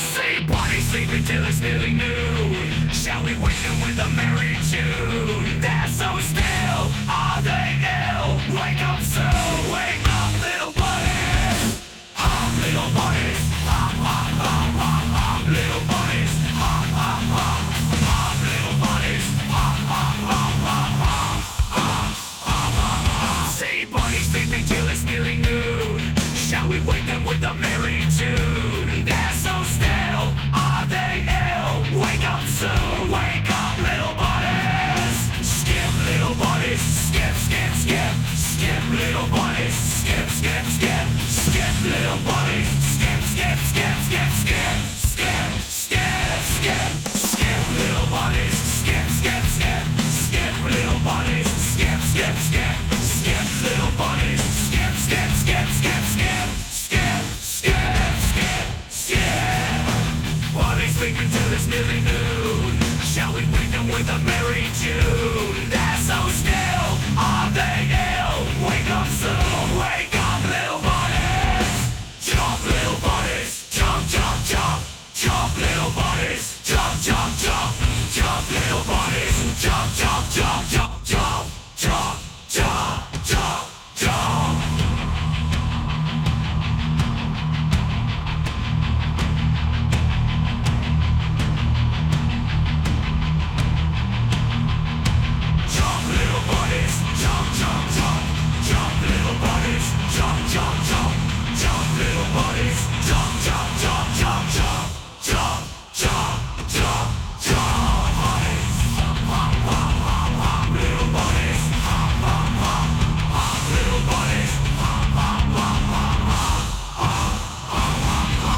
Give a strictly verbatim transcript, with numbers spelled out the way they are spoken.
See bodies sleeping till it's nearly noon. Shall we wake them with a merry tune? They're so still, are they ill? Wake up soon, wake up little buddies. Hop little buddies, hop hop hop hop hop little buddies. Hop hop hop hop little buddies. Hop hop hop hop hop hop hop hop hop. See bodies sleeping till it's nearly noon. Shall we wake them with a merry tune? They're so still, are they ill? Wake up soon, wake up little buddies. Skip little buddies, skip, skip, skip. Skip little buddies, skip, skip, skip. Skip little buddies, skip, skip, skip, skip, skip. Skip, skip, skip. Skip little buddies, skip, skip, skip. Skip little buddies, skip, skip, skip. Skip little buddies, skip, skip, skip, skip, skip. Skip, skip, skip, skip. Buddies sleeping till it's nearly noon. Shall we wake them with a merry tune? They're so still, are they ill? Wake up soon, wake up little buddies. Jump little buddies, jump, jump, jump. Jump little buddies, jump, jump, jump. Jump little buddies, jump, jump, jump, jump.